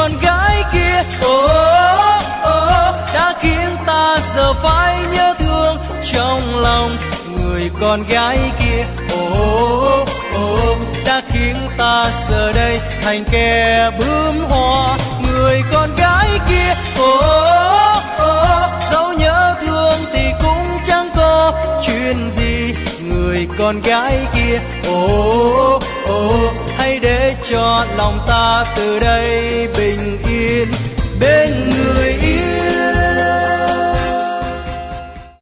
con gái kia đã khiến ta giờ phải nhớ thương trong lòng. Người con gái kia đã khiến ta giờ đây thành kẻ bướm hoa. Người con gái kia dẫu nhớ thương thì cũng chẳng có chuyện gì. Người con gái kia hãy để cho lòng ta từ đây bình yên.